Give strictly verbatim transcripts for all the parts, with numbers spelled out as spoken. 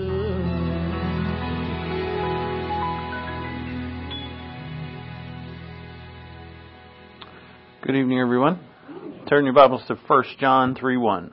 Good evening, everyone. Turn your Bibles to First John three one.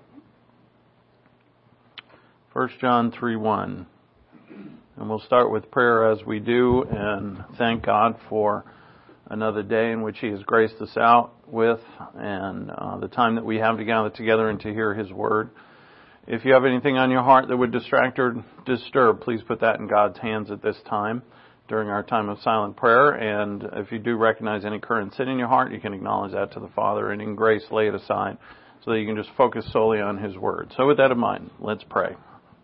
First John three one. And we'll start with prayer as we do and thank God for another day in which He has graced us out with and uh, the time that we have to gather together and to hear His Word. If you have anything on your heart that would distract or disturb, please put that in God's hands at this time during our time of silent prayer. And if you do recognize any current sin in your heart, you can acknowledge that to the Father and in grace lay it aside so that you can just focus solely on His Word. So with that in mind, let's pray.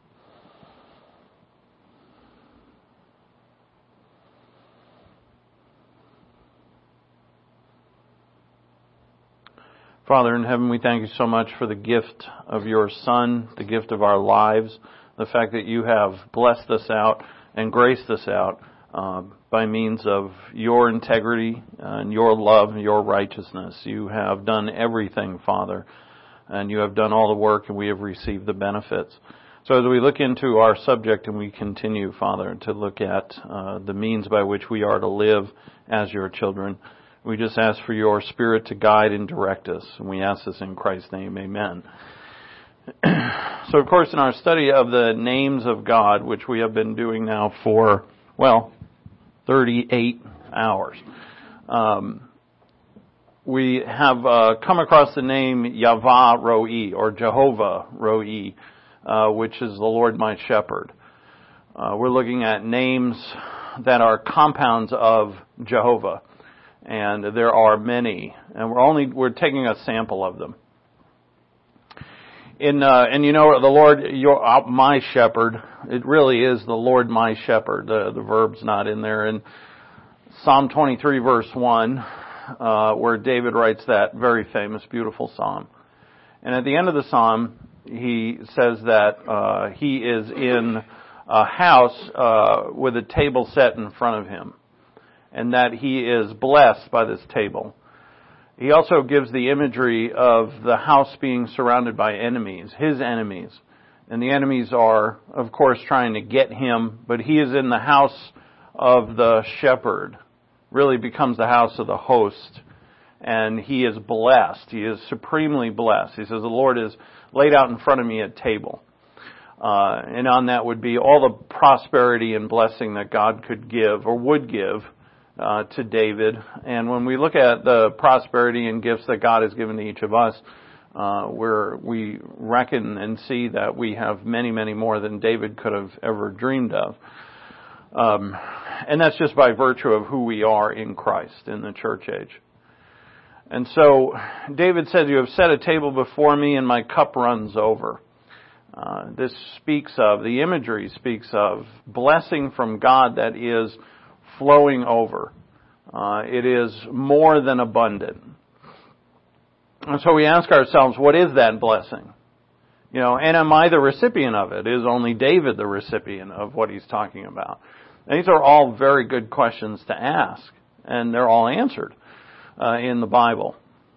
Father in heaven, we thank you so much for the gift of your Son, the gift of our lives, the fact that you have blessed us out and graced us out uh, by means of your integrity and your love and your righteousness. You have done everything, Father, and you have done all the work, and we have received the benefits. So as we look into our subject and we continue, Father, to look at uh, the means by which we are to live as your children, we just ask for your Spirit to guide and direct us. And we ask this in Christ's name. Amen. So, of course, in our study of the names of God, which we have been doing now for, well, thirty-eight hours, um, we have uh, come across the name Yahweh Ro'i, or Jehovah Ro'i, uh, which is the Lord my shepherd. Uh, we're looking at names that are compounds of Jehovah. And there are many, and we're only we're taking a sample of them. In uh, and you know the Lord, your uh, my shepherd. It really is the Lord my shepherd. The the verb's not in there. In Psalm twenty-three, verse one, uh, where David writes that very famous, beautiful psalm. And at the end of the psalm, he says that uh, he is in a house uh, with a table set in front of him, and that he is blessed by this table. He also gives the imagery of the house being surrounded by enemies, his enemies. And the enemies are, of course, trying to get him, but he is in the house of the shepherd, really becomes the house of the host. And he is blessed. He is supremely blessed. He says, the Lord is laid out in front of me at table. Uh, and on that would be all the prosperity and blessing that God could give or would give Uh, to David. And when we look at the prosperity and gifts that God has given to each of us, uh, we're, we reckon and see that we have many, many more than David could have ever dreamed of. Um, and that's just by virtue of who we are in Christ in the church age. And so David said, you have set a table before me and my cup runs over. Uh, this speaks of, the imagery speaks of blessing from God that is flowing over. Uh, it is more than abundant. And so we ask ourselves, what is that blessing? You know, and am I the recipient of it? Is only David the recipient of what he's talking about? And these are all very good questions to ask, and they're all answered uh, in the Bible.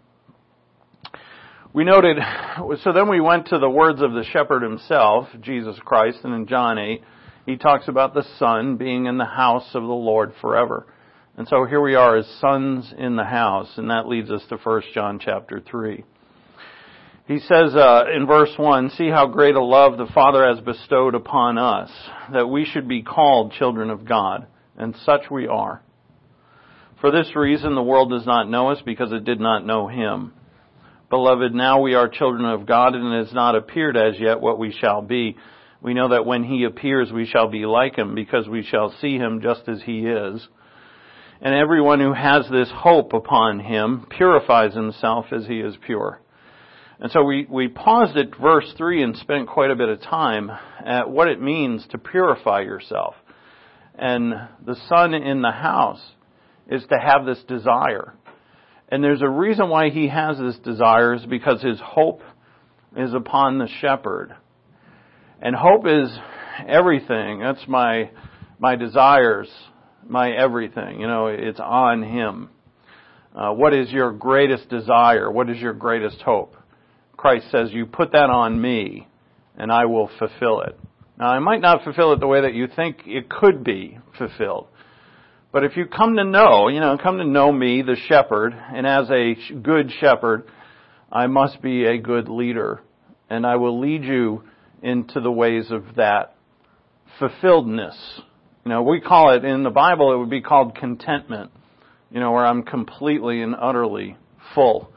We noted, so then we went to the words of the shepherd himself, Jesus Christ, and in John eight, he talks about the Son being in the house of the Lord forever. And so here we are as sons in the house, and that leads us to First John chapter three. He says uh, in verse one, see how great a love the Father has bestowed upon us, that we should be called children of God, and such we are. For this reason the world does not know us, because it did not know Him. Beloved, now we are children of God, and it has not appeared as yet what we shall be. We know that when He appears, we shall be like Him, because we shall see Him just as He is. And everyone who has this hope upon Him purifies himself as He is pure. And so we, we paused at verse three and spent quite a bit of time at what it means to purify yourself. And the Son in the house is to have this desire. And there's a reason why He has this desire, is because His hope is upon the shepherd. And hope is everything. That's my my desires, my everything. You know, it's on Him. Uh, what is your greatest desire? What is your greatest hope? Christ says, you put that on me, and I will fulfill it. Now, I might not fulfill it the way that you think it could be fulfilled. But if you come to know, you know, come to know me, the shepherd, and as a good shepherd, I must be a good leader. And I will lead you into the ways of that fulfilledness. You know, we call it, in the Bible, it would be called contentment. You know, where I'm completely and utterly full.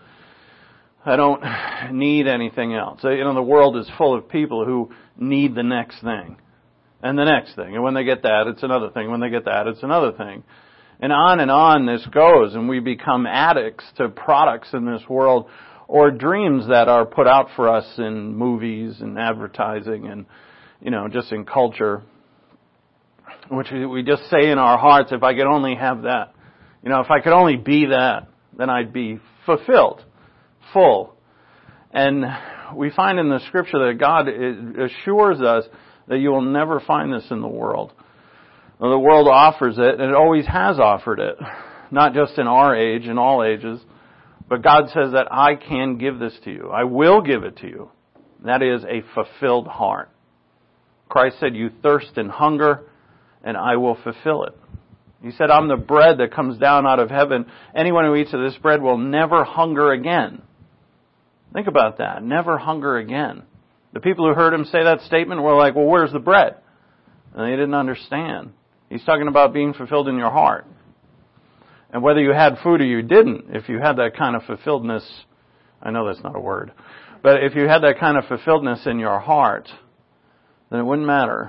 I don't need anything else. You know, the world is full of people who need the next thing. And the next thing. And when they get that, it's another thing. When they get that, it's another thing. And on and on this goes. And we become addicts to products in this world or dreams that are put out for us in movies and advertising and, you know, just in culture. Which we just say in our hearts, if I could only have that. You know, if I could only be that, then I'd be fulfilled, full. And we find in the Scripture that God assures us that you will never find this in the world. Well, the world offers it, and it always has offered it. Not just in our age, in all ages. But God says that I can give this to you. I will give it to you. That is a fulfilled heart. Christ said, you thirst and hunger, and I will fulfill it. He said, I'm the bread that comes down out of heaven. Anyone who eats of this bread will never hunger again. Think about that. Never hunger again. The people who heard him say that statement were like, well, where's the bread? And they didn't understand. He's talking about being fulfilled in your heart. And whether you had food or you didn't, if you had that kind of fulfilledness, I know that's not a word, but if you had that kind of fulfilledness in your heart, then it wouldn't matter.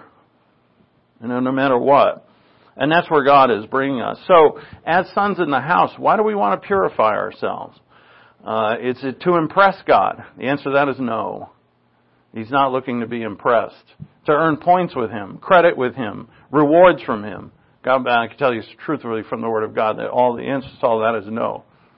You know, no matter what. And that's where God is bringing us. So, as sons in the house, why do we want to purify ourselves? Uh, is it to impress God? The answer to that is no. He's not looking to be impressed. To earn points with Him, credit with Him, rewards from Him. God, I can tell you truthfully from the Word of God that all the answer to all that is no.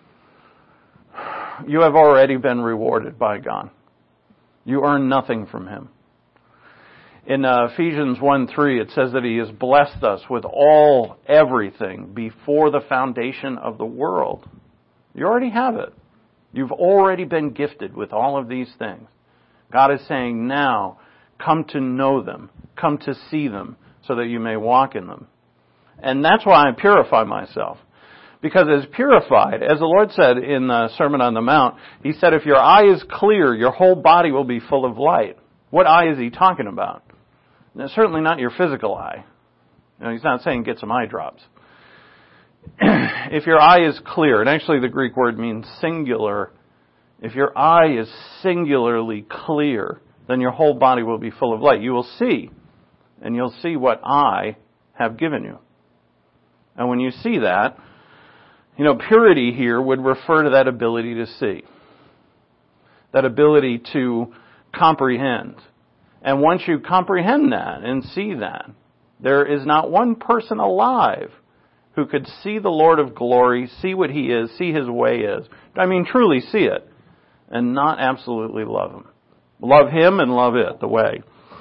You have already been rewarded by God. You earn nothing from Him. In uh, Ephesians one three, it says that He has blessed us with all, everything, before the foundation of the world. You already have it. You've already been gifted with all of these things. God is saying, now, come to know them. Come to see them, so that you may walk in them. And that's why I purify myself. Because as purified, as the Lord said in the Sermon on the Mount, He said, if your eye is clear, your whole body will be full of light. What eye is He talking about? Now, certainly not your physical eye. You know, He's not saying get some eye drops. If your eye is clear, and actually the Greek word means singular, if your eye is singularly clear, then your whole body will be full of light. You will see, and you'll see what I have given you. And when you see that, you know, purity here would refer to that ability to see. That ability to comprehend. And once you comprehend that and see that, there is not one person alive who could see the Lord of glory, see what He is, see His way is. I mean, truly see it, and not absolutely love Him. Love Him and love it, the way.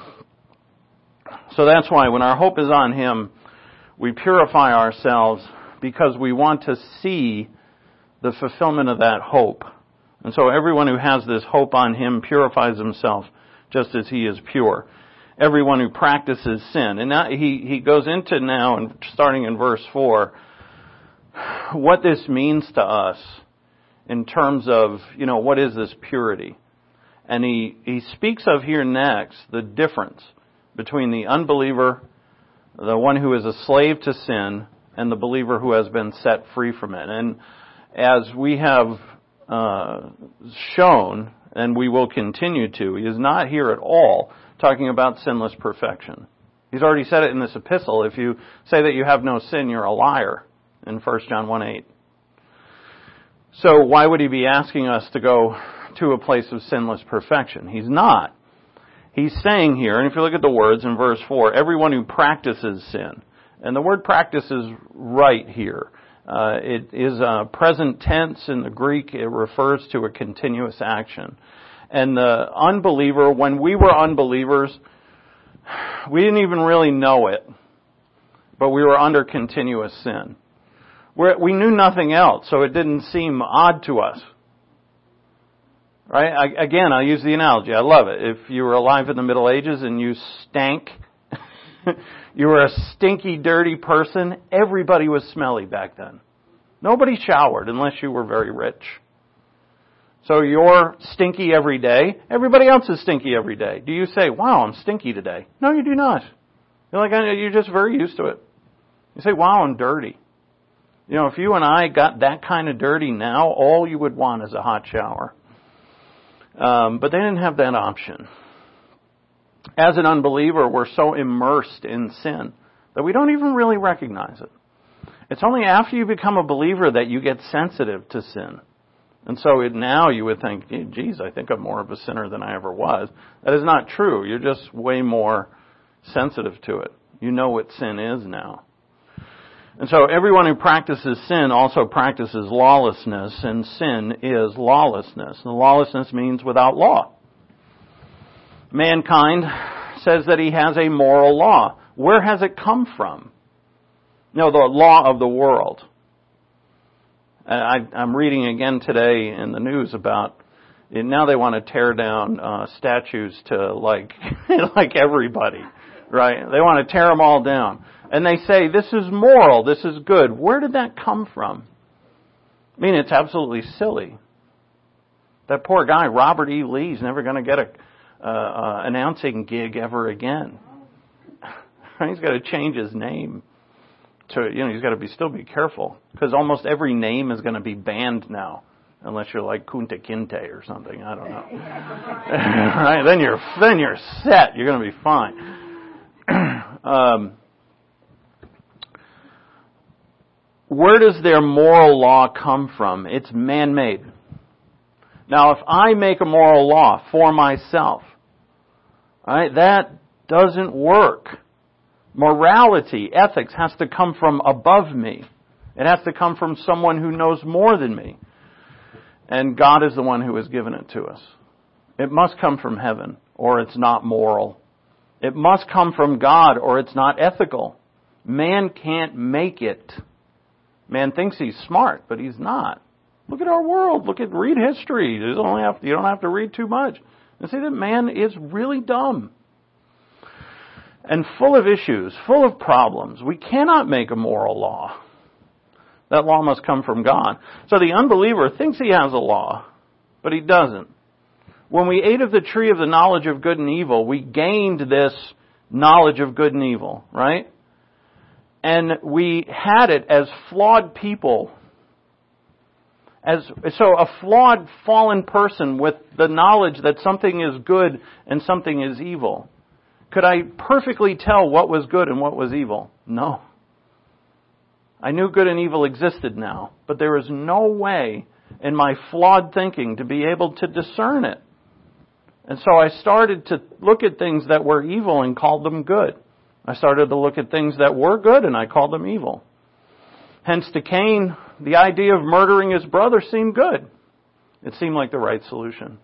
So that's why when our hope is on Him, we purify ourselves because we want to see the fulfillment of that hope. And so everyone who has this hope on Him purifies himself just as He is pure. Everyone who practices sin. And now he, he goes into now, and starting in verse four, what this means to us in terms of, you know, what is this purity? And he, he speaks of here next the difference between the unbeliever, the one who is a slave to sin, and the believer who has been set free from it. And as we have uh, shown, and we will continue to, he is not here at all talking about sinless perfection. He's already said it in this epistle. If you say that you have no sin, you're a liar, in First John one eight. So why would he be asking us to go to a place of sinless perfection? He's not. He's saying here, and if you look at the words in verse four, everyone who practices sin. And the word practice is right here. Uh, it is a present tense in the Greek. It refers to a continuous action. And the unbeliever, when we were unbelievers, we didn't even really know it. But we were under continuous sin. We're, we knew nothing else, so it didn't seem odd to us. Right? I, again, I'll use the analogy. I love it. If you were alive in the Middle Ages and you stank you were a stinky, dirty person, everybody was smelly back then. Nobody showered unless you were very rich. So you're stinky every day. Everybody else is stinky every day. Do you say, wow, I'm stinky today? No, you do not. You're like, you're just very used to it. You say, wow, I'm dirty. You know, if you and I got that kind of dirty now, all you would want is a hot shower. Um, but they didn't have that option. As an unbeliever, we're so immersed in sin that we don't even really recognize it. It's only after you become a believer that you get sensitive to sin. And so it, now you would think, geez, I think I'm more of a sinner than I ever was. That is not true. You're just way more sensitive to it. You know what sin is now. And so everyone who practices sin also practices lawlessness, and sin is lawlessness. And lawlessness means without law. Mankind says that he has a moral law. Where has it come from? No, the law of the world. I, I'm reading again today in the news about now they want to tear down uh, statues to like like everybody, right? They want to tear them all down, and they say this is moral, this is good. Where did that come from? I mean, it's absolutely silly. That poor guy, Robert E. Lee's never going to get a uh, uh, announcing gig ever again. He's got to change his name. To, you know, he's got to be still be careful because almost every name is going to be banned now, unless you're like Kunta Kinte or something. I don't know. Right? Then you're then you're set. You're going to be fine. um, where does their moral law come from? It's man-made. Now, if I make a moral law for myself, right, that doesn't work. Morality, ethics has to come from above me. It has to come from someone who knows more than me. And God is the one who has given it to us. It must come from heaven, or it's not moral. It must come from God, or it's not ethical. Man can't make it. Man thinks he's smart, but he's not. Look at our world. Look at, read history. You don't have to, you don't have to read too much. And see that man is really dumb. And full of issues, full of problems. We cannot make a moral law. That law must come from God. So the unbeliever thinks he has a law, but he doesn't. When we ate of the tree of the knowledge of good and evil, we gained this knowledge of good and evil, right? And we had it as flawed people. As, so a flawed, fallen person with the knowledge that something is good and something is evil. Could I perfectly tell what was good and what was evil? No. I knew good and evil existed now, but there is no way in my flawed thinking to be able to discern it. And so I started to look at things that were evil and called them good. I started to look at things that were good and I called them evil. Hence to Cain, the idea of murdering his brother seemed good. It seemed like the right solution.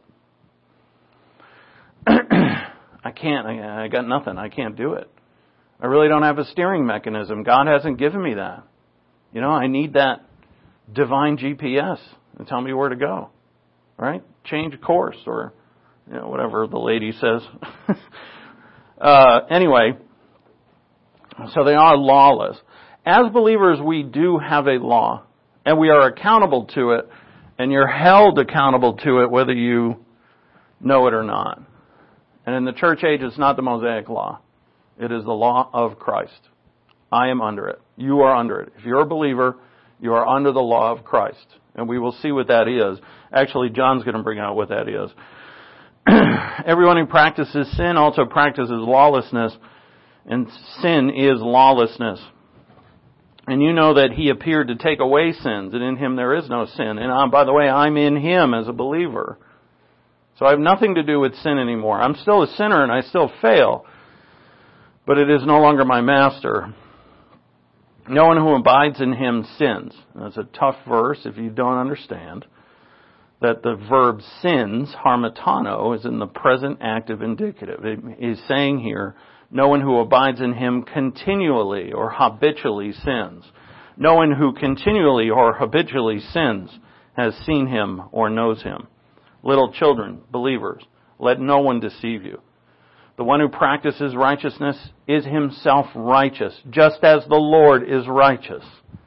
I can't, I, I got nothing, I can't do it. I really don't have a steering mechanism. God hasn't given me that. You know, I need that divine G P S to tell me where to go. Right? Change course or, you know, whatever the lady says. uh, anyway, so they are lawless. As believers, we do have a law, and we are accountable to it, and you're held accountable to it whether you know it or not. And in the church age, it's not the Mosaic law. It is the law of Christ. I am under it. You are under it. If you're a believer, you are under the law of Christ. And we will see what that is. Actually, John's going to bring out what that is. Everyone who practices sin also practices lawlessness, and sin is lawlessness. And you know that he appeared to take away sins, and in him there is no sin. And uh, by the way, I'm in him as a believer. So I have nothing to do with sin anymore. I'm still a sinner and I still fail. But it is no longer my master. No one who abides in him sins. That's a tough verse if you don't understand that the verb sins, harmatano, is in the present active indicative. It is saying here, no one who abides in him continually or habitually sins. No one who continually or habitually sins has seen him or knows him. Little children, believers, let no one deceive you. The one who practices righteousness is himself righteous, just as the Lord is righteous.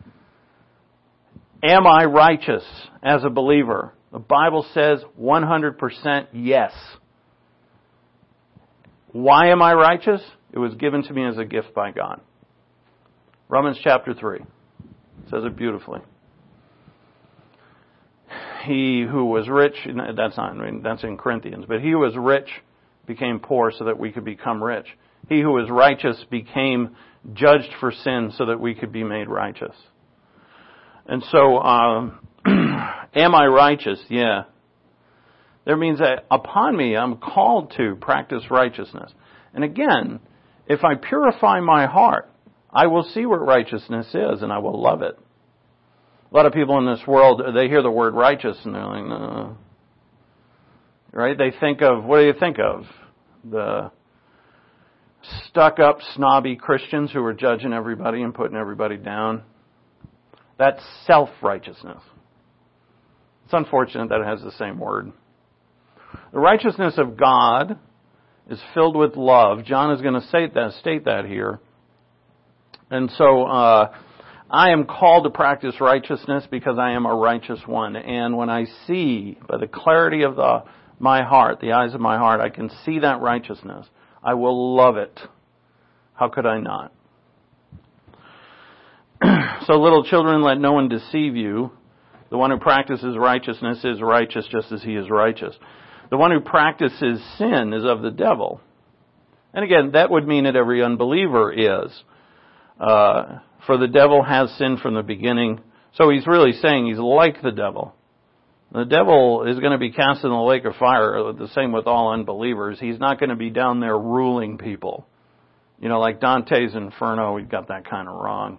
Am I righteous as a believer? The Bible says one hundred percent yes. Why am I righteous? It was given to me as a gift by God. Romans chapter three says it beautifully. He who was rich, that's not, I mean, that's in Corinthians, but he who was rich became poor so that we could become rich. He who was righteous became judged for sin so that we could be made righteous. And so, um, am I righteous? Yeah. That means that upon me I'm called to practice righteousness. And again, if I purify my heart, I will see what righteousness is and I will love it. A lot of people in this world, they hear the word righteous and they're like, no. Right? They think of, what do you think of? The stuck-up, snobby Christians who are judging everybody and putting everybody down. That's self-righteousness. It's unfortunate that it has the same word. The righteousness of God is filled with love. John is going to state that, state that here. And so, uh, I am called to practice righteousness because I am a righteous one. And when I see, by the clarity of the, my heart, the eyes of my heart, I can see that righteousness, I will love it. How could I not? So little children, let no one deceive you. The one who practices righteousness is righteous just as he is righteous. The one who practices sin is of the devil. And again, that would mean that every unbeliever is. Uh, for the devil has sinned from the beginning. So he's really saying he's like the devil. The devil is going to be cast in the lake of fire, the same with all unbelievers. He's not going to be down there ruling people. You know, like Dante's Inferno, we got that kind of wrong.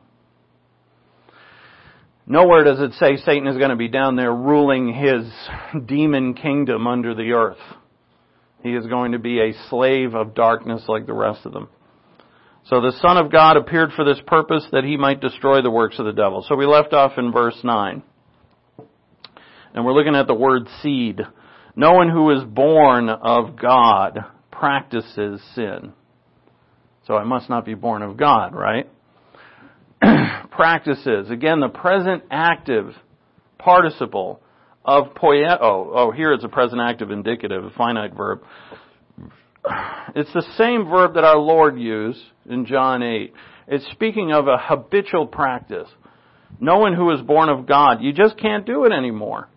Nowhere does it say Satan is going to be down there ruling his demon kingdom under the earth. He is going to be a slave of darkness like the rest of them. So the Son of God appeared for this purpose, that he might destroy the works of the devil. So we left off in verse nine. And we're looking at the word seed. No one who is born of God practices sin. So I must not be born of God, right? Practices. Again, the present active participle of poieo. Oh, here it's a present active indicative, a finite verb. It's the same verb that our Lord used in John eight. It's speaking of a habitual practice. No one who is born of God, you just can't do it anymore.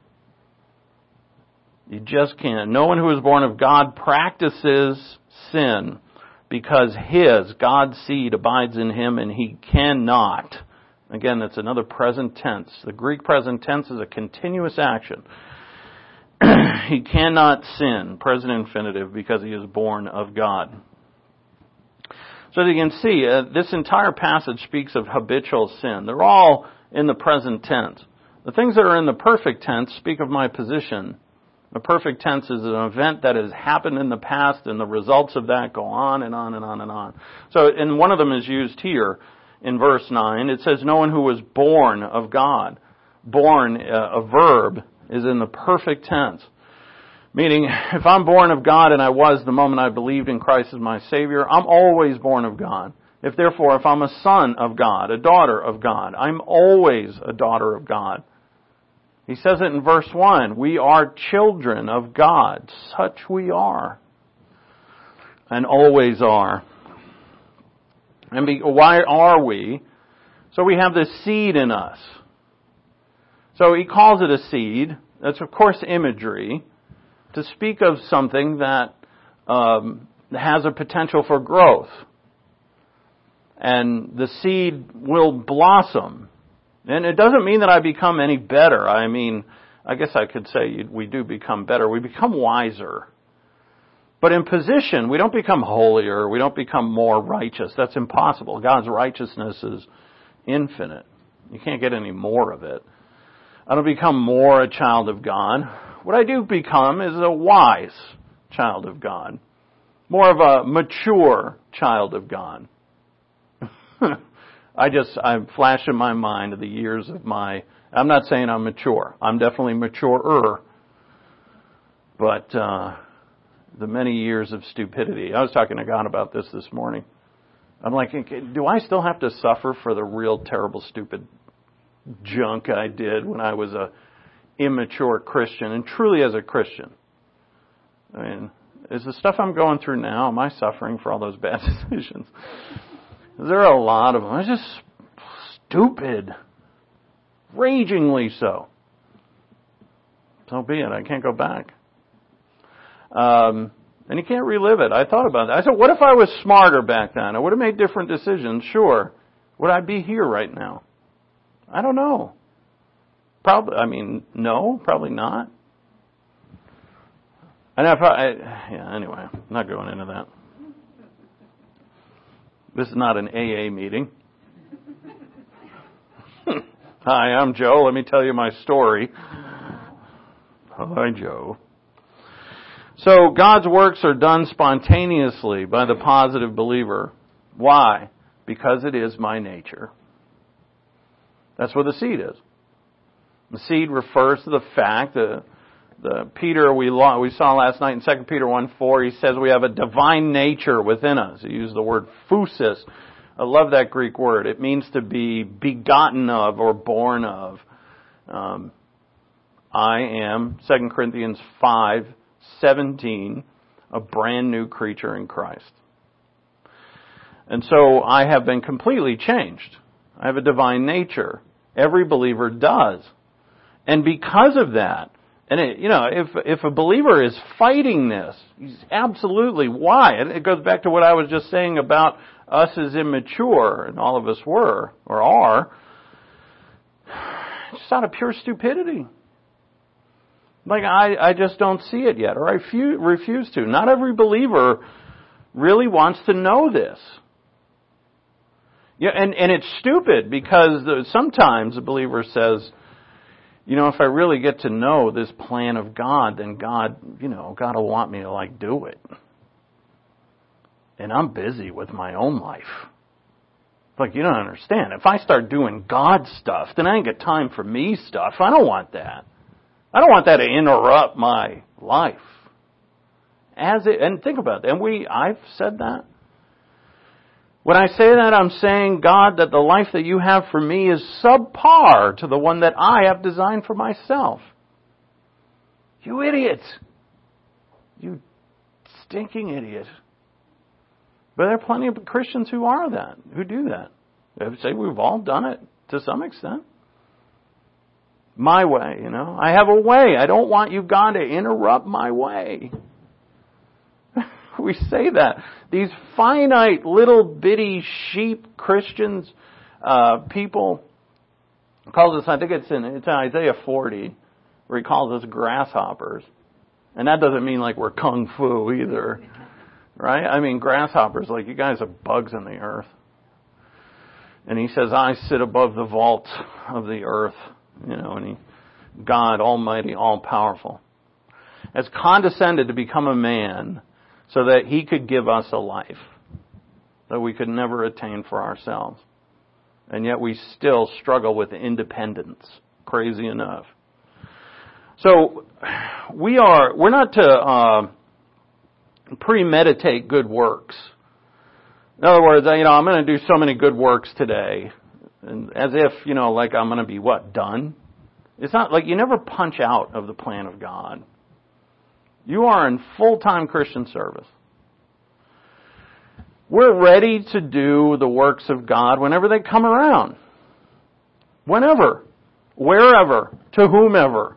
You just can't. No one who is born of God practices sin, because his, God's seed, abides in him, and he cannot. Again, that's another present tense. The Greek present tense is a continuous action. He cannot sin, present infinitive, because he is born of God. So as you can see, uh, this entire passage speaks of habitual sin. They're all in the present tense. The things that are in the perfect tense speak of my position. The perfect tense is an event that has happened in the past, and the results of that go on and on and on and on. So, and one of them is used here in verse nine. It says, no one who was born of God. Born, uh, a verb, is in the perfect tense. Meaning, if I'm born of God, and I was the moment I believed in Christ as my Savior, I'm always born of God. If therefore, if I'm a son of God, a daughter of God, I'm always a daughter of God. He says it in verse one, we are children of God. Such we are. And always are. And be, why are we? So we have this seed in us. So he calls it a seed. That's of course imagery to speak of something that um, has a potential for growth. And the seed will blossom. And it doesn't mean that I become any better. I mean, I guess I could say we do become better. We become wiser. But in position, we don't become holier. We don't become more righteous. That's impossible. God's righteousness is infinite. You can't get any more of it. I don't become more a child of God. What I do become is a wise child of God. More of a mature child of God. I just, I flash in my mind the years of my, I'm not saying I'm mature. I'm definitely maturer. But uh, the many years of stupidity. I was talking to God about this this morning. I'm like, do I still have to suffer for the real terrible, stupid junk I did when I was a immature Christian, and truly as a Christian? I mean, is the stuff I'm going through now, am I suffering for all those bad decisions? There are a lot of them. It's just stupid. Ragingly so. So be it. I can't go back. Um, and you can't relive it. I thought about that. I said, what if I was smarter back then? I would have made different decisions, sure. Would I be here right now? I don't know. Probably, I mean, no, probably not. And if I, yeah, anyway, I'm not going into that. This is not an A A meeting. Hi, I'm Joe. Let me tell you my story. Hi, Joe. So God's works are done spontaneously by the positive believer. Why? Because it is my nature. That's what the seed is. The seed refers to the fact that the Peter we we saw last night in Second Peter one four, he says we have a divine nature within us. He used the word phusis. I love that Greek word. It means to be begotten of or born of. Um, I am, Second Corinthians five seventeen, a brand new creature in Christ. And so I have been completely changed. I have a divine nature. Every believer does. And because of that, and it, you know, if if a believer is fighting this, he's absolutely why. And it goes back to what I was just saying about us as immature, and all of us were, or are, just out of pure stupidity. Like, I, I just don't see it yet, or I few, refuse to. Not every believer really wants to know this. Yeah, and, and it's stupid because sometimes a believer says, you know, if I really get to know this plan of God, then God, you know, God will want me to, like, do it. And I'm busy with my own life. Like, you don't understand. If I start doing God stuff, then I ain't got time for me stuff. I don't want that. I don't want that to interrupt my life. As it, and think about that. And we, I've said that. When I say that, I'm saying, God, that the life that you have for me is subpar to the one that I have designed for myself. You idiot. You stinking idiot. But there are plenty of Christians who are that, who do that. I would say we've all done it to some extent. My way, you know. I have a way. I don't want you, God, to interrupt my way. We say that. These finite little bitty sheep Christians, uh, people, calls us, I think it's in, it's in Isaiah forty, where he calls us grasshoppers. And that doesn't mean like we're kung fu either. Right? I mean, grasshoppers, like you guys are bugs on the earth. And he says, I sit above the vault of the earth. You know, and he, God, almighty, all-powerful, has condescended to become a man so that he could give us a life that we could never attain for ourselves. And yet we still struggle with independence, crazy enough. So we are, we're not to uh, premeditate good works. In other words, you know, I'm going to do so many good works today, and as if, you know, like I'm going to be, what, done? It's not like you never punch out of the plan of God. You are in full-time Christian service. We're ready to do the works of God whenever they come around. Whenever. Wherever. To whomever.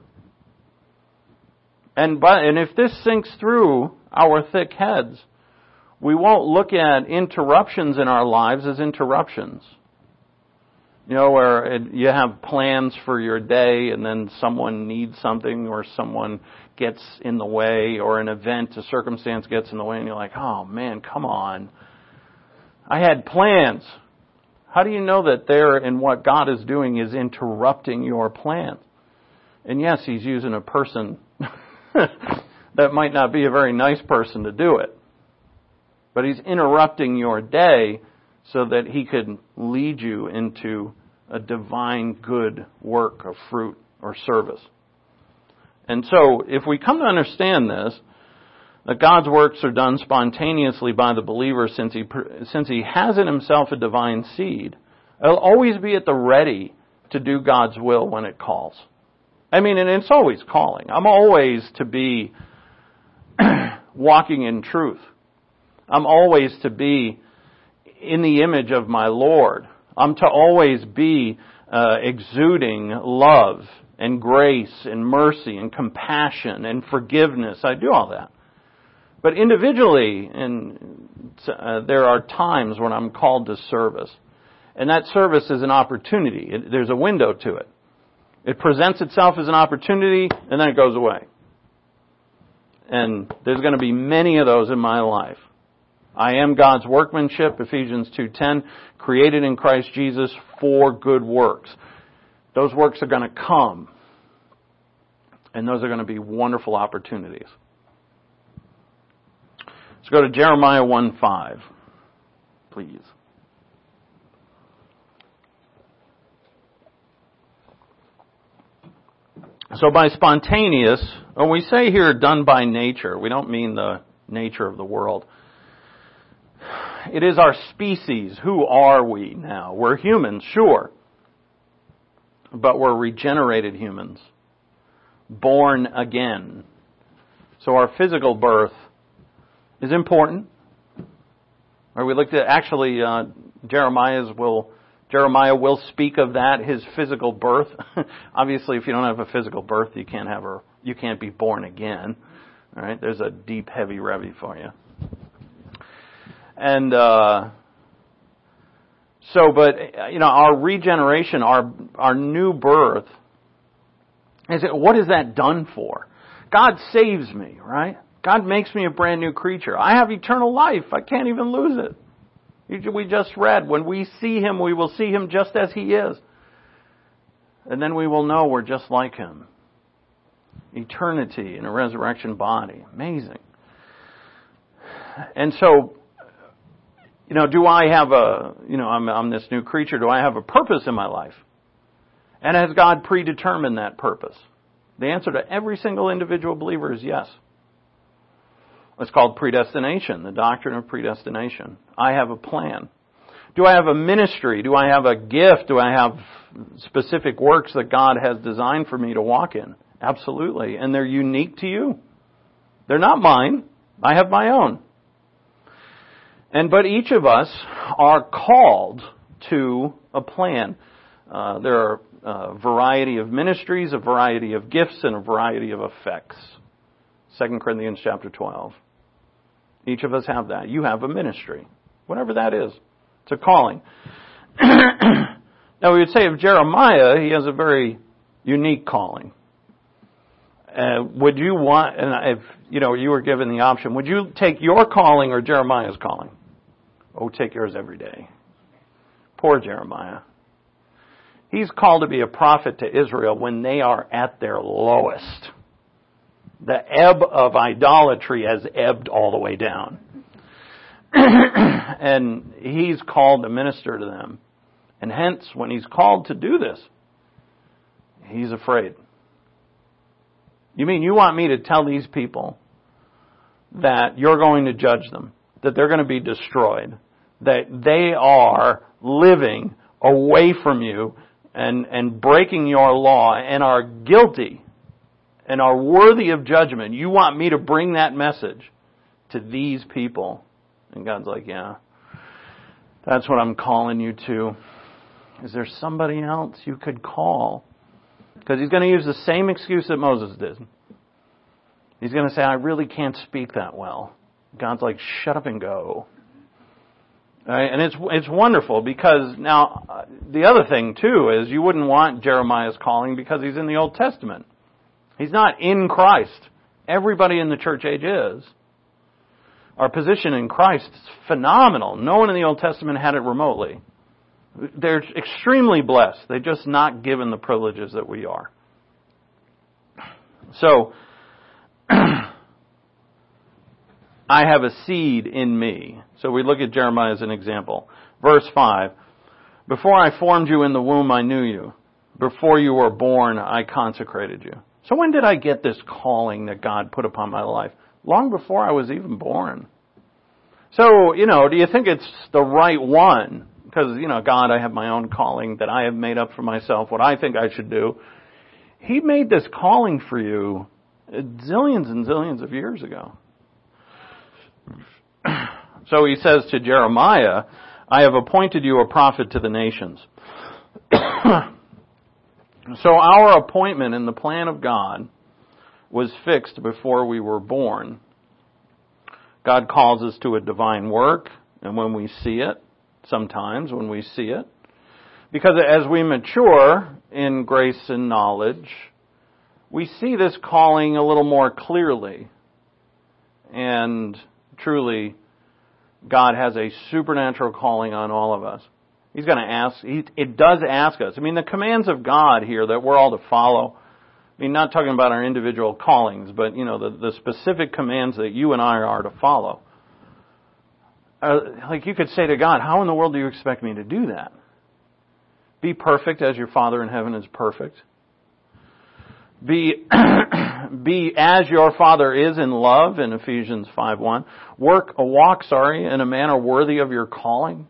And but and if this sinks through our thick heads, we won't look at interruptions in our lives as interruptions. You know, where it, you have plans for your day and then someone needs something or someone gets in the way or an event, a circumstance gets in the way and you're like, oh man, come on. I had plans. How do you know that there and what God is doing is interrupting your plans? And yes, He's using a person that might not be a very nice person to do it. But He's interrupting your day so that He could lead you into a divine good work of fruit or service. And so, if we come to understand this, that God's works are done spontaneously by the believer since he, since he has in himself a divine seed. He'll always be at the ready to do God's will when it calls. I mean, and it's always calling. I'm always to be walking in truth. I'm always to be in the image of my Lord. I'm to always be uh, exuding love and grace and mercy and compassion and forgiveness. I do all that. But individually, and uh, there are times when I'm called to service. And that service is an opportunity. It, there's a window to it. It presents itself as an opportunity, and then it goes away. And there's going to be many of those in my life. I am God's workmanship, Ephesians two ten, created in Christ Jesus for good works. Those works are going to come. And those are going to be wonderful opportunities. Let's go to Jeremiah one five, please. So by spontaneous, when we say here done by nature, we don't mean the nature of the world. It is our species. Who are we now? We're humans, sure. But we're regenerated humans. Born again. So our physical birth is important. Or we looked at, actually, uh, Jeremiah's will, Jeremiah will speak of that, his physical birth. Obviously, if you don't have a physical birth, you can't have a, you can't be born again. All right, there's a deep, heavy revy for you. And uh, so, but you know, our regeneration, our our new birth, is it? What is that done for? God saves me, right? God makes me a brand new creature. I have eternal life. I can't even lose it. We just read, when we see Him, we will see Him just as He is. And then we will know we're just like Him. Eternity in a resurrection body. Amazing. And so, you know, do I have a, you know, I'm, I'm this new creature. Do I have a purpose in my life? And has God predetermined that purpose? The answer to every single individual believer is yes. It's called predestination, the doctrine of predestination. I have a plan. Do I have a ministry? Do I have a gift? Do I have specific works that God has designed for me to walk in? Absolutely. And they're unique to you. They're not mine. I have my own. And but each of us are called to a plan. Uh, there are a variety of ministries, a variety of gifts, and a variety of effects. Second Corinthians chapter twelve. Each of us have that. You have a ministry. Whatever that is. It's a calling. Now we would say of Jeremiah, he has a very unique calling. Uh, would you want, and if you know you were given the option, would you take your calling or Jeremiah's calling? Oh, take yours every day. Poor Jeremiah. He's called to be a prophet to Israel when they are at their lowest. The ebb of idolatry has ebbed all the way down. And he's called to minister to them. And hence, when he's called to do this, he's afraid. You mean you want me to tell these people that you're going to judge them, that they're going to be destroyed, that they are living away from you and, and breaking your law and are guilty and are worthy of judgment? You want me to bring that message to these people? And God's like, yeah, that's what I'm calling you to. Is there somebody else you could call? Because he's going to use the same excuse that Moses did. He's going to say, I really can't speak that well. God's like, shut up and go. All right? And it's it's wonderful because now uh, the other thing too is you wouldn't want Jeremiah's calling because he's in the Old Testament. He's not in Christ. Everybody in the church age is. Our position in Christ is phenomenal. No one in the Old Testament had it remotely. They're extremely blessed. They're just not given the privileges that we are. So, I have a seed in me. So we look at Jeremiah as an example. Verse five. Before I formed you in the womb, I knew you. Before you were born, I consecrated you. So when did I get this calling that God put upon my life? long before I was even born. So, you know, do you think it's the right one? Because, you know, God, I have my own calling that I have made up for myself, what I think I should do. He made this calling for you zillions and zillions of years ago. So he says to Jeremiah, I have appointed you a prophet to the nations. So our appointment in the plan of God was fixed before we were born. God calls us to a divine work, and when we see it, sometimes when we see it, because as we mature in grace and knowledge, we see this calling a little more clearly. And truly, God has a supernatural calling on all of us. He's going to ask, he, it does ask us. I mean, the commands of God here that we're all to follow, I mean, not talking about our individual callings, but, you know, the, the specific commands that you and I are to follow. Uh, like you could say to God, how in the world do you expect me to do that? Be perfect as your Father in heaven is perfect. Be, be as your Father is in love in Ephesians five one. Work, a walk, sorry, in a manner worthy of your calling.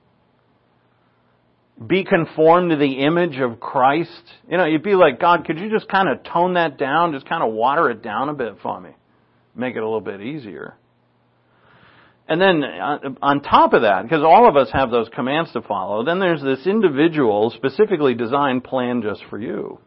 Be conformed to the image of Christ. You know, you'd be like, God, could you just kind of tone that down? Just kind of water it down a bit for me. Make it a little bit easier. And then on top of that, because all of us have those commands to follow, then there's this individual, specifically designed plan just for you.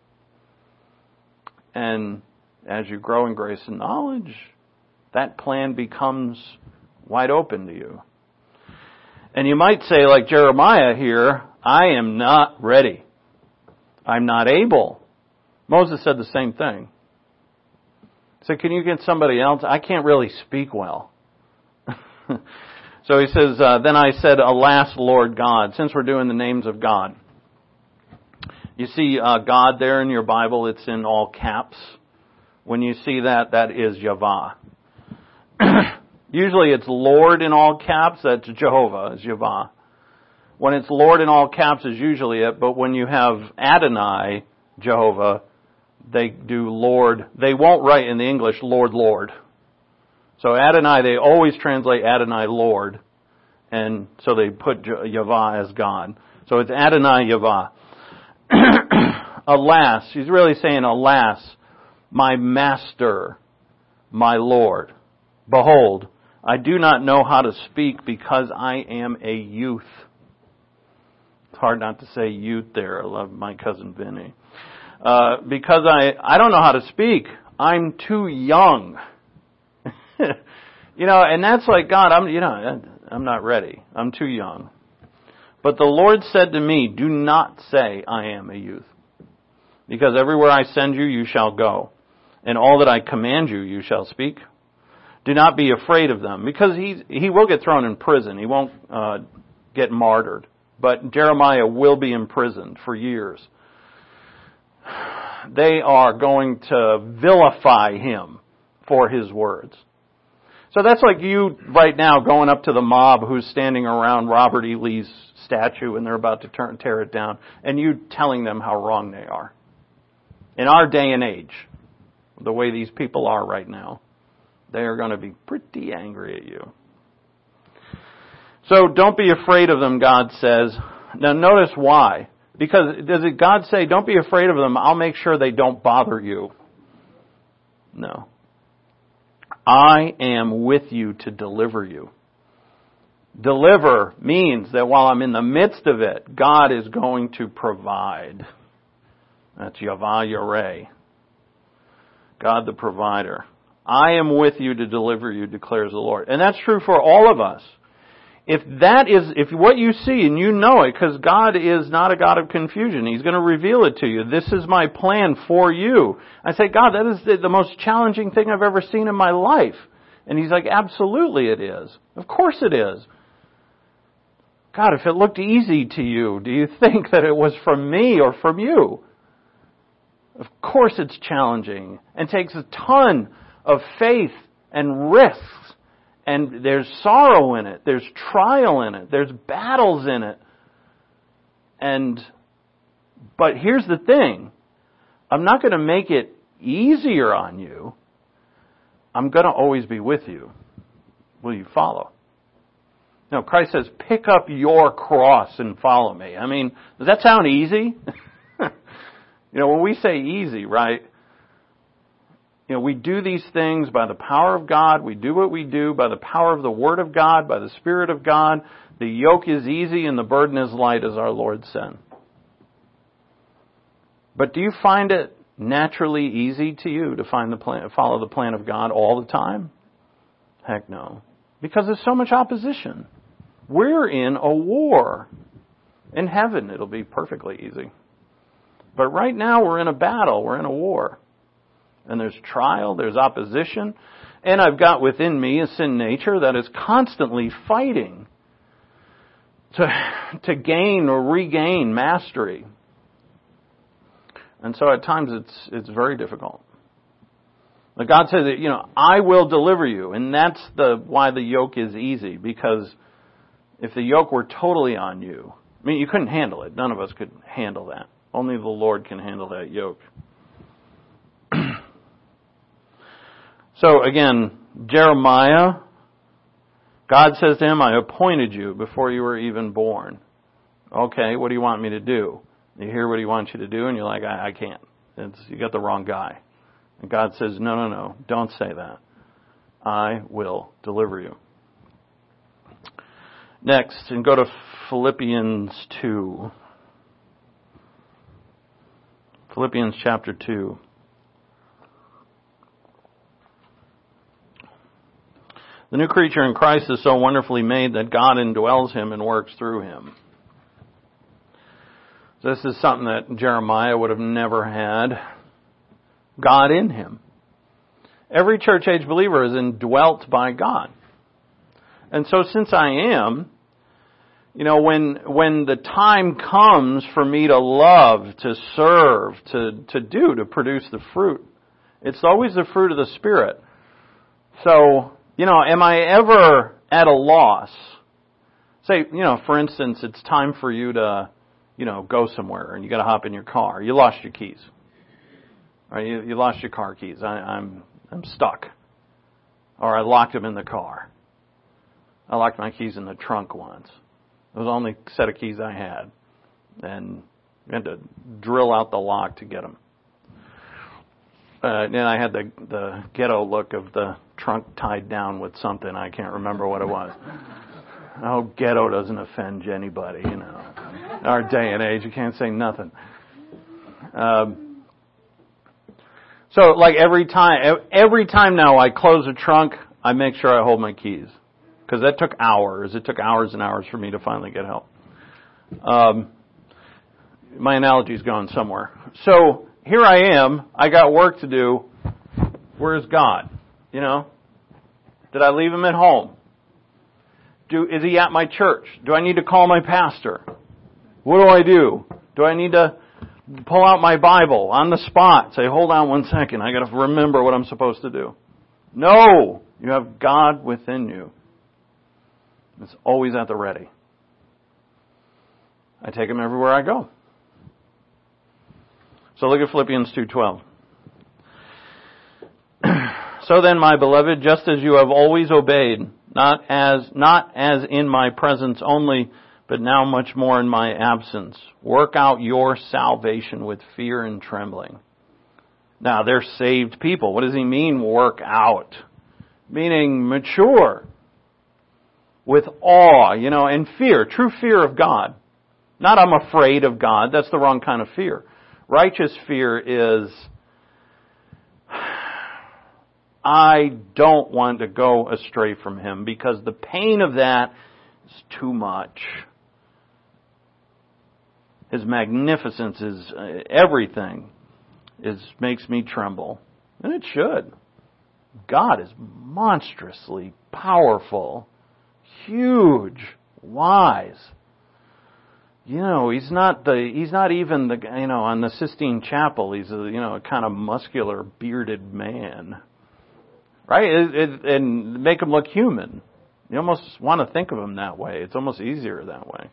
And as you grow in grace and knowledge, that plan becomes wide open to you. And you might say, like Jeremiah here, I am not ready. I'm not able. Moses said the same thing. He said, can you get somebody else? I can't really speak well. So he says, uh, then I said, alas, Lord God, since we're doing the names of God. You see uh, God there in your Bible, it's in all caps. When you see that, that is Yahweh. Usually it's Lord in all caps, that's Jehovah, is Yahweh. When it's Lord in all caps is usually it, but when you have Adonai, Jehovah, they do Lord. They won't write in the English Lord, Lord. So Adonai, they always translate Adonai Lord, and so they put Yahweh as God. So it's Adonai Yahweh. Alas, he's really saying, alas, my master, my Lord. Behold, I do not know how to speak because I am a youth. It's hard not to say youth there. I love my cousin Vinny. Uh, because I, I don't know how to speak. I'm too young. You know, and that's like, God, I'm, you know, I'm not ready. I'm too young. But the Lord said to me, do not say I am a youth. Because everywhere I send you, you shall go. And all that I command you, you shall speak. Do not be afraid of them. Because he, he will get thrown in prison. He won't uh, get martyred. But Jeremiah will be imprisoned for years. They are going to vilify him for his words. So that's like you right now going up to the mob who's standing around Robert E. Lee's statue and they're about to turn, tear it down, and you telling them how wrong they are. In our day and age, the way these people are right now, they are going to be pretty angry at you. So don't be afraid of them, God says. Now notice why. Because does it God say, don't be afraid of them, I'll make sure they don't bother you? No. I am with you to deliver you. Deliver means that while I'm in the midst of it, God is going to provide. That's Yahweh Yireh. God the provider. I am with you to deliver you, declares the Lord. And that's true for all of us. If that is, if what you see and you know it, because God is not a God of confusion, He's going to reveal it to you. This is my plan for you. I say, God, that is the, the most challenging thing I've ever seen in my life. And He's like, absolutely it is. Of course it is. God, if it looked easy to you, do you think that it was from me or from you? Of course it's challenging and takes a ton of faith and risks. And there's sorrow in it. There's trial in it. There's battles in it. And, but here's the thing. I'm not going to make it easier on you. I'm going to always be with you. Will you follow? No, Christ says, pick up your cross and follow me. I mean, does that sound easy? You know, when we say easy, right? You know, we do these things by the power of God. We do what we do by the power of the Word of God, by the Spirit of God. The yoke is easy and the burden is light, as our Lord said. But do you find it naturally easy to you to find the plan, follow the plan of God all the time? Heck no. Because there's so much opposition. We're in a war. In heaven, it'll be perfectly easy. But right now, we're in a battle. We're in a war. And there's trial, there's opposition. And I've got within me a sin nature that is constantly fighting to, to gain or regain mastery. And so at times it's it's very difficult. But God says that, you know, I will deliver you. And that's the why the yoke is easy. Because if the yoke were totally on you, I mean, you couldn't handle it. None of us could handle that. Only the Lord can handle that yoke. So again, Jeremiah, God says to him, I appointed you before you were even born. Okay, what do you want me to do? You hear what he wants you to do and you're like, I, I can't. It's, you got the wrong guy. And God says, no, no, no, don't say that. I will deliver you. Next, and go to Philippians two. Philippians chapter two. The new creature in Christ is so wonderfully made that God indwells him and works through him. This is something that Jeremiah would have never had. God in him. Every church age believer is indwelt by God. And so since I am, you know, when when the time comes for me to love, to serve, to, to do, to produce the fruit, it's always the fruit of the Spirit. So, you know, am I ever at a loss? Say, you know, for instance, it's time for you to, you know, go somewhere and you got to hop in your car. You lost your keys. Right? You, you lost your car keys. I, I'm I'm stuck. Or I locked them in the car. I locked my keys in the trunk once. It was the only set of keys I had. And I had to drill out the lock to get them. Uh, then I had the the ghetto look of the trunk tied down with something. I can't remember what it was. Oh, ghetto doesn't offend anybody, you know. In our day and age, you can't say nothing. Um, so, like every time, every time now I close a trunk, I make sure I hold my keys. Because that took hours. It took hours and hours for me to finally get help. Um, my analogy's going somewhere. So, here I am. I got work to do. Where's God? You know? Did I leave him at home? Do, is he at my church? Do I need to call my pastor? What do I do? Do I need to pull out my Bible on the spot? Say, hold on one second. I got to remember what I'm supposed to do. No! You have God within you. It's always at the ready. I take him everywhere I go. So look at Philippians two twelve. So then, my beloved, just as you have always obeyed, not as not as in my presence only, but now much more in my absence, work out your salvation with fear and trembling. Now, they're saved people. What does he mean, work out? Meaning mature. With awe, you know, and fear. True fear of God. Not I'm afraid of God. That's the wrong kind of fear. Righteous fear is, I don't want to go astray from him because the pain of that is too much. His magnificence is uh, everything is makes me tremble. And it should. God is monstrously powerful, huge, wise. You know, he's not the he's not even the you know on the Sistine Chapel. He's a you know a kind of muscular, bearded man, right? It, it, and make him look human. You almost want to think of him that way. It's almost easier that way.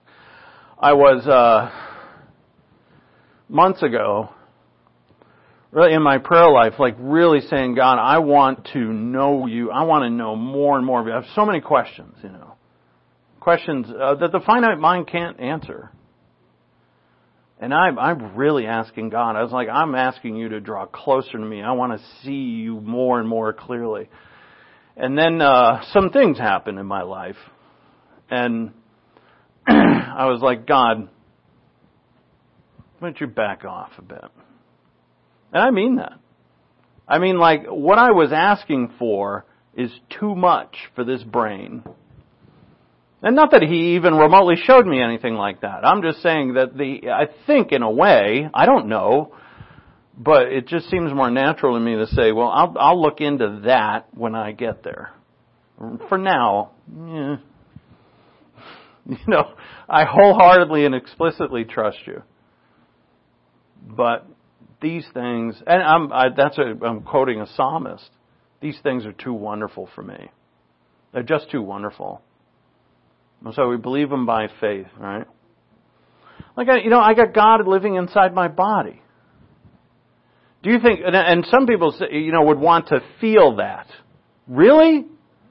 I was uh, months ago really in my prayer life, like really saying, God, I want to know you. I want to know more and more of you. I have so many questions, you know. Questions uh, that the finite mind can't answer. And I'm, I'm really asking God. I was like, I'm asking you to draw closer to me. I want to see you more and more clearly. And then uh, some things happened in my life. And I was like, God, why don't you back off a bit? And I mean that. I mean, like, what I was asking for is too much for this brain. And not that he even remotely showed me anything like that. I'm just saying that the, I think in a way, I don't know, but it just seems more natural to me to say, well, I'll, I'll look into that when I get there. For now, yeah. You know, I wholeheartedly and explicitly trust you. But these things, and I'm, I, that's a, I'm quoting a psalmist, these things are too wonderful for me. They're just too wonderful. And so we believe them by faith, right? Like, I, you know, I got God living inside my body. Do you think, and, and some people, say, you know, would want to feel that. Really?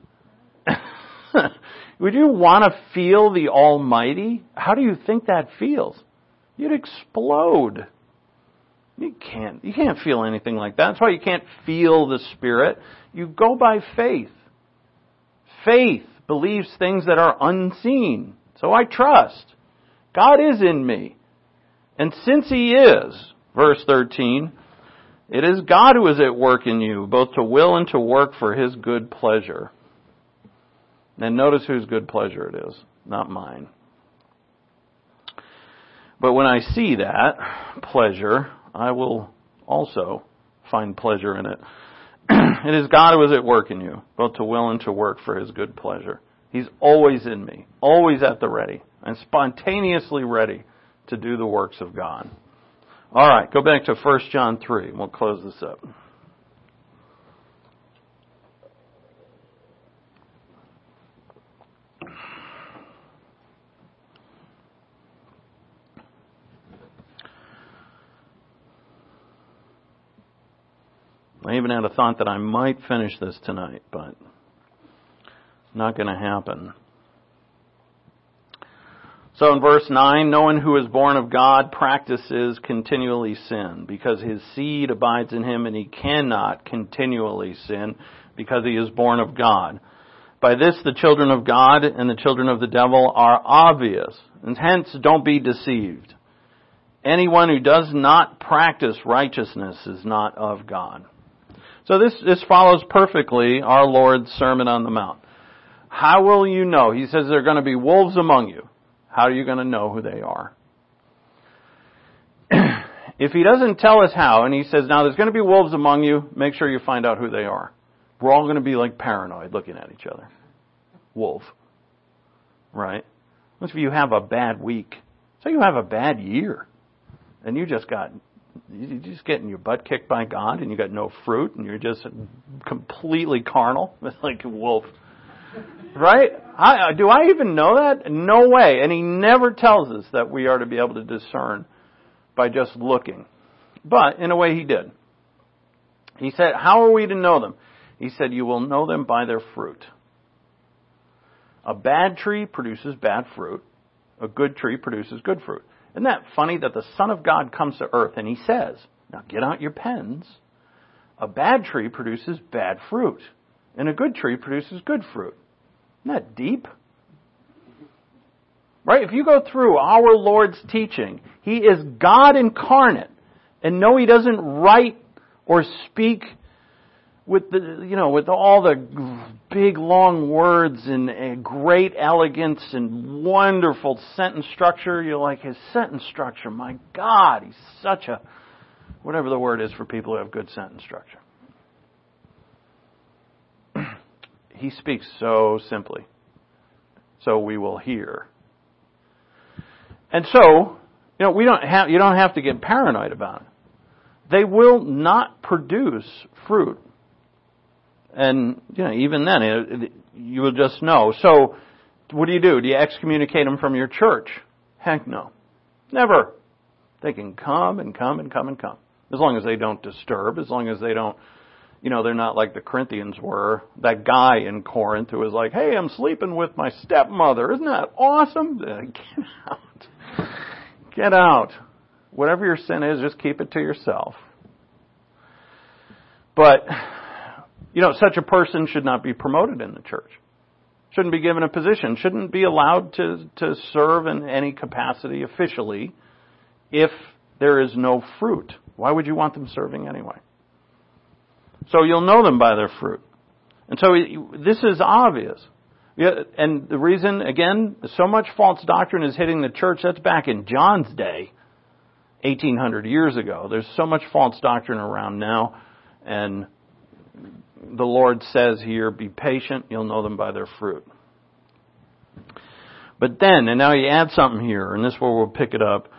Would you want to feel the Almighty? How do you think that feels? You'd explode. You can't, you can't feel anything like that. That's why you can't feel the Spirit. You go by faith. Faith believes things that are unseen. So I trust. God is in me. And since He is, verse thirteen, it is God who is at work in you, both to will and to work for His good pleasure. And notice whose good pleasure it is, not mine. But when I see that pleasure, I will also find pleasure in it. It is God who is at work in you, both to will and to work for His good pleasure. He's always in me, always at the ready, and spontaneously ready to do the works of God. All right, go back to First John three, and we'll close this up. I even had a thought that I might finish this tonight, but not going to happen. So in verse nine, no one who is born of God practices continually sin, because his seed abides in him, and he cannot continually sin, because he is born of God. By this the children of God and the children of the devil are obvious, and hence don't be deceived. Anyone who does not practice righteousness is not of God. So this, this follows perfectly our Lord's Sermon on the Mount. How will you know? He says there are going to be wolves among you. How are you going to know who they are? If He doesn't tell us how, and He says, now there's going to be wolves among you, make sure you find out who they are. We're all going to be like paranoid looking at each other. Wolf. Right? What if you have a bad week? So you have a bad year. And you just got... You're just getting your butt kicked by God, and you got no fruit, and you're just completely carnal. It's like a wolf. Right? I, do I even know that? No way. And He never tells us that we are to be able to discern by just looking. But, in a way, He did. He said, how are we to know them? He said, you will know them by their fruit. A bad tree produces bad fruit. A good tree produces good fruit. Isn't that funny that the Son of God comes to earth and He says, now get out your pens. A bad tree produces bad fruit, and a good tree produces good fruit. Isn't that deep? Right? If you go through our Lord's teaching, He is God incarnate. And no, He doesn't write or speak with the, you know, with all the big long words and great elegance and wonderful sentence structure. You're like, his sentence structure, my God, he's such a, whatever the word is for people who have good sentence structure. He speaks so simply, so we will hear. And so, you know, we don't have, you don't have to get paranoid about it. They will not produce fruit. And, you know, even then, it, it, you will just know. So, what do you do? Do you excommunicate them from your church? Heck no. Never. They can come and come and come and come. As long as they don't disturb, as long as they don't, you know, they're not like the Corinthians were. That guy in Corinth who was like, hey, I'm sleeping with my stepmother. Isn't that awesome? Get out. Get out. Whatever your sin is, just keep it to yourself. But, you know, such a person should not be promoted in the church. Shouldn't be given a position. Shouldn't be allowed to, to serve in any capacity officially if there is no fruit. Why would you want them serving anyway? So you'll know them by their fruit. And so this is obvious. And the reason, again, so much false doctrine is hitting the church, that's back in John's day, eighteen hundred years ago. There's so much false doctrine around now. And the Lord says here, be patient, you'll know them by their fruit. But then, and now he adds something here, and this is where we'll pick it up.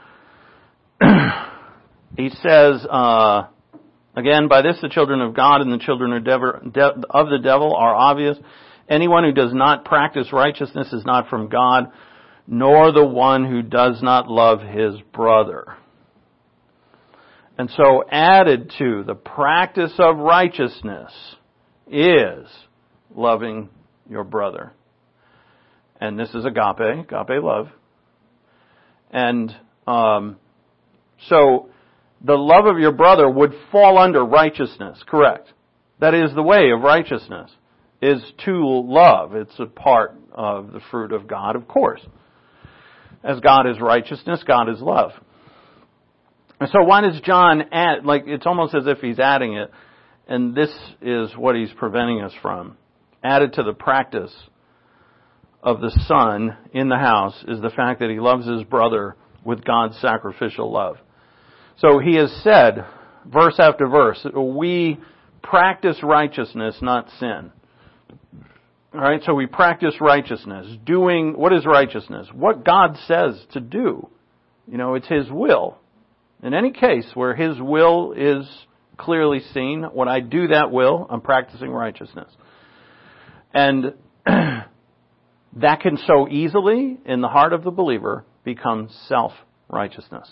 He says, uh, again, by this the children of God and the children of the devil are obvious. Anyone who does not practice righteousness is not from God, nor the one who does not love his brother. And so added to the practice of righteousness is loving your brother. And this is agape, agape love. And um, so the love of your brother would fall under righteousness, correct? That is the way of righteousness, is to love. It's a part of the fruit of God, of course. As God is righteousness, God is love. And so why does John add, like it's almost as if he's adding it, and this is what he's preventing us from. Added to the practice of the son in the house is the fact that he loves his brother with God's sacrificial love. So he has said, verse after verse, we practice righteousness, not sin. All right, so we practice righteousness. Doing, what is righteousness? What God says to do. You know, it's His will. In any case where His will is clearly seen, when I do that will, I'm practicing righteousness. And that can so easily, in the heart of the believer, become self-righteousness.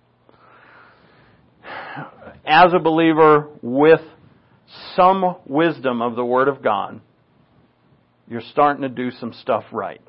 As a believer with some wisdom of the Word of God, you're starting to do some stuff right.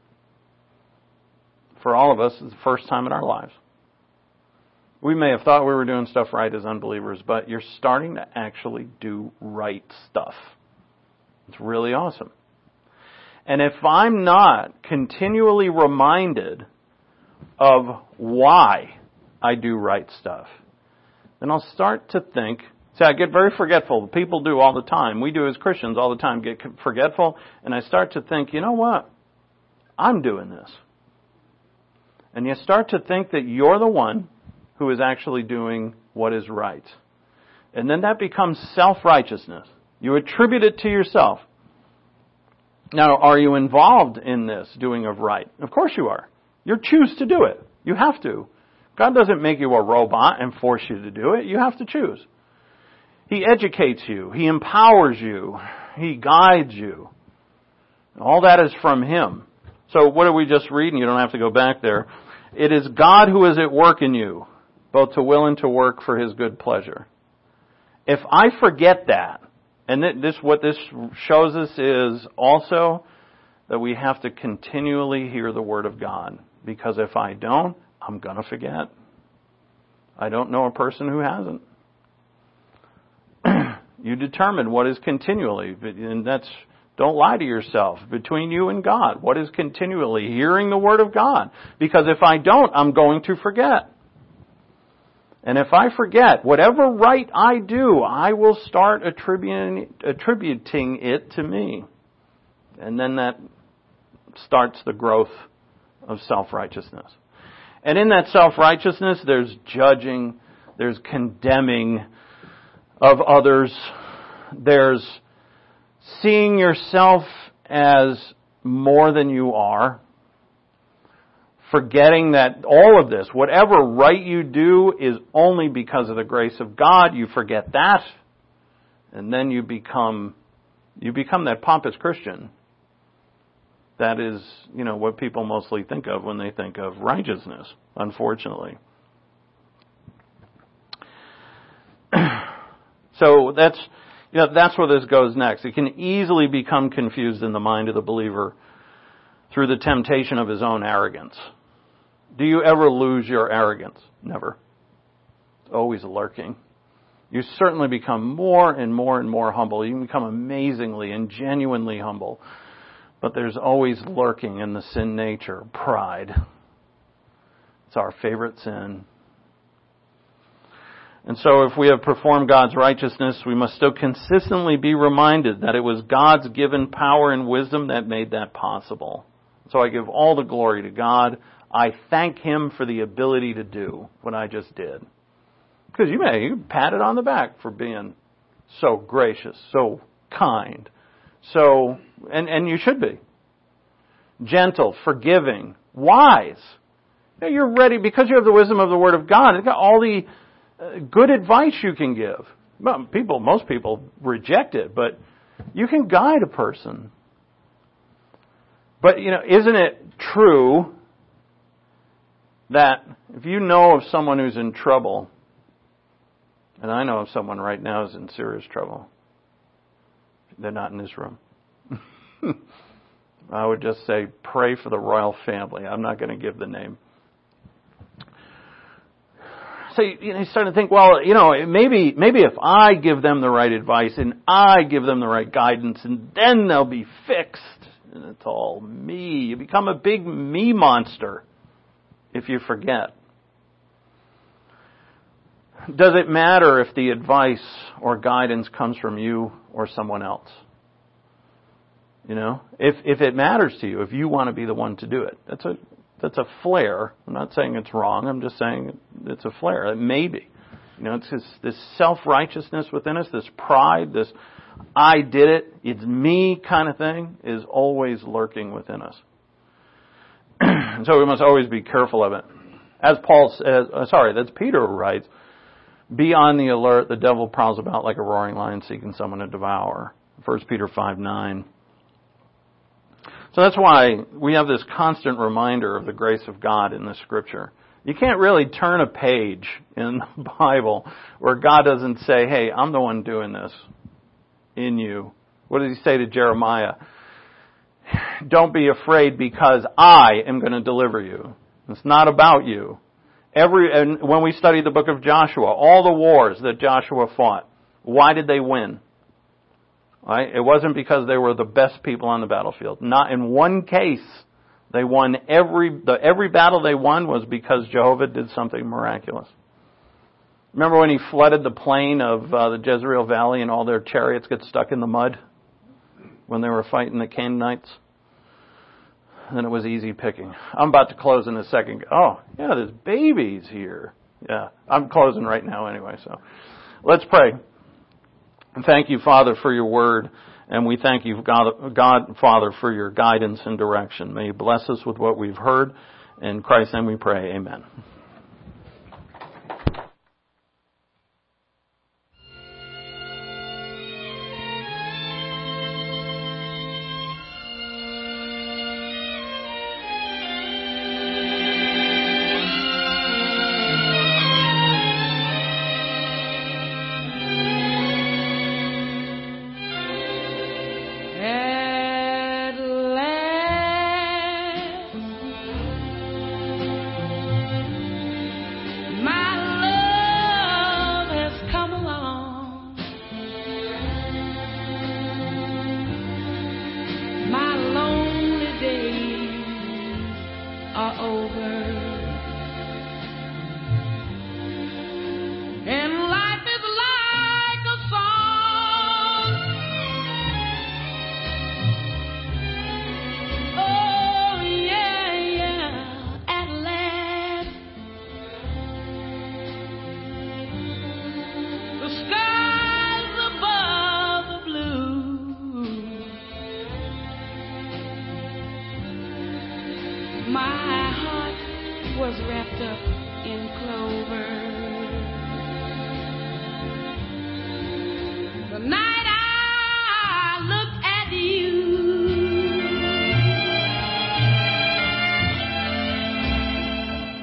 For all of us, it's the first time in our lives. We may have thought we were doing stuff right as unbelievers, but you're starting to actually do right stuff. It's really awesome. And if I'm not continually reminded of why I do right stuff, then I'll start to think, see, I get very forgetful. People do all the time. We do as Christians all the time, get forgetful. And I start to think, you know what? I'm doing this. And you start to think that you're the one who is actually doing what is right. And then that becomes self-righteousness. You attribute it to yourself. Now, are you involved in this doing of right? Of course you are. You choose to do it. You have to. God doesn't make you a robot and force you to do it. You have to choose. He educates you. He empowers you. He guides you. All that is from Him. So what did we just read? And you don't have to go back there. It is God who is at work in you, both to will and to work for His good pleasure. If I forget that, and this, what this shows us is also that we have to continually hear the Word of God. Because if I don't, I'm going to forget. I don't know a person who hasn't. You determine what is continually, and that's, don't lie to yourself, between you and God. What is continually hearing the Word of God? Because if I don't, I'm going to forget. And if I forget, whatever right I do, I will start attributing, attributing it to me. And then that starts the growth of self-righteousness. And in that self-righteousness, there's judging, there's condemning of others, there's seeing yourself as more than you are, forgetting that all of this, whatever right you do, is only because of the grace of God. You forget that, and then you become you become that pompous Christian. That is, you know, what people mostly think of when they think of righteousness, unfortunately. So that's, you know, that's where this goes next. It can easily become confused in the mind of the believer through the temptation of his own arrogance. Do you ever lose your arrogance? Never. It's always lurking. You certainly become more and more and more humble. You can become amazingly and genuinely humble. But there's always lurking in the sin nature, pride. It's our favorite sin. And so if we have performed God's righteousness, we must still consistently be reminded that it was God's given power and wisdom that made that possible. So I give all the glory to God. I thank Him for the ability to do what I just did. Because you may you pat it on the back for being so gracious, so kind, so, and, and you should be. Gentle, forgiving, wise. You know, you're ready, because you have the wisdom of the Word of God, it's got all the uh, good advice you can give. Well, people, most people reject it, but you can guide a person. But, you know, isn't it true that if you know of someone who's in trouble, and I know of someone right now who's in serious trouble, they're not in this room. I would just say, pray for the royal family. I'm not going to give the name. So you know, you start to think, well, you know, maybe maybe if I give them the right advice and I give them the right guidance, and then they'll be fixed. And it's all me. You become a big me monster if you forget. Does it matter if the advice or guidance comes from you or someone else? You know, if if it matters to you, if you want to be the one to do it, that's a that's a flare. I'm not saying it's wrong. I'm just saying it's a flare. It may be. You know, it's this, this self-righteousness within us, this pride, this I did it, it's me kind of thing is always lurking within us. And so we must always be careful of it. As Paul says, uh, sorry, that's Peter who writes, be on the alert, the devil prowls about like a roaring lion seeking someone to devour. First Peter five nine. So that's why we have this constant reminder of the grace of God in this scripture. You can't really turn a page in the Bible where God doesn't say, hey, I'm the one doing this in you. What does he say to Jeremiah? Don't be afraid because I am going to deliver you. It's not about you. Every and when we study the book of Joshua, all the wars that Joshua fought, why did they win? Right? It wasn't because they were the best people on the battlefield. Not in one case. They won every the every battle they won was because Jehovah did something miraculous. Remember when he flooded the plain of uh, the Jezreel Valley and all their chariots got stuck in the mud when they were fighting the Canaanites? Then it was easy picking. I'm about to close in a second. Oh, yeah, there's babies here. Yeah, I'm closing right now anyway, so let's pray. Thank you, Father, for your word, and we thank you, God, God, Father, for your guidance and direction. May you bless us with what we've heard. In Christ's name we pray. Amen.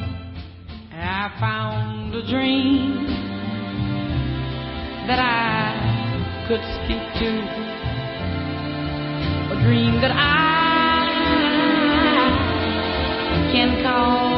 Found a dream that I could speak to, a dream that I can call